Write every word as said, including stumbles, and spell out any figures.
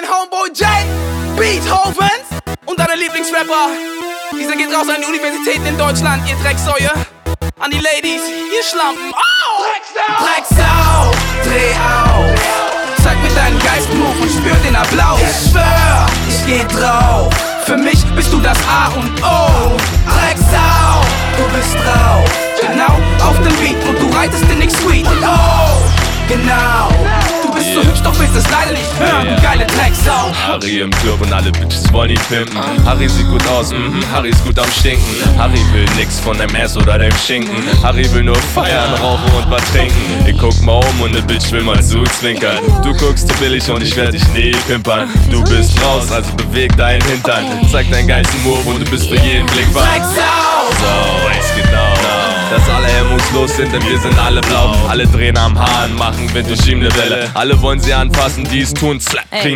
mein Homeboy Jay Beethovens und deine Lieblingsrapper. Dieser geht raus an die Universitäten in Deutschland, ihr Drecksäue. An die Ladies, ihr Schlampen. Oh! Drecksau! Drecksau! Dreh auf! Zeig mir deinen Geist-Move und spür den Applaus. Ich schwör, ich geh drauf. Für mich bist du das A und O. Drecksau! Du bist drauf. Genau auf dem Beat und du reitest den X-Suite. Oh! Genau, du bist so hübsch, doch willst es leider nicht hören, du geile Drecksau. Harry im Club und alle Bitches wollen ihn pimpen. Harry sieht gut aus, mhm, Harry ist gut am Stinken. Harry will nix von deinem Ass oder deinem Schinken. Harry will nur feiern, rauchen und was trinken. Ich guck mal um und ne Bitch will mal zuzwinkern. Du guckst zu billig und ich werd dich nie pimpern. Du bist raus, also beweg deinen Hintern. Zeig deinen geilsten Move und du bist für jeden Blick wahr. Drecksau! So, weiß genau, dass alle hemmungslos sind, denn wir sind alle blau. Alle drehen am Hahn, machen Wind durch ihm ne Welle. Alle wollen sie anfassen, die es tun, slap, kriegen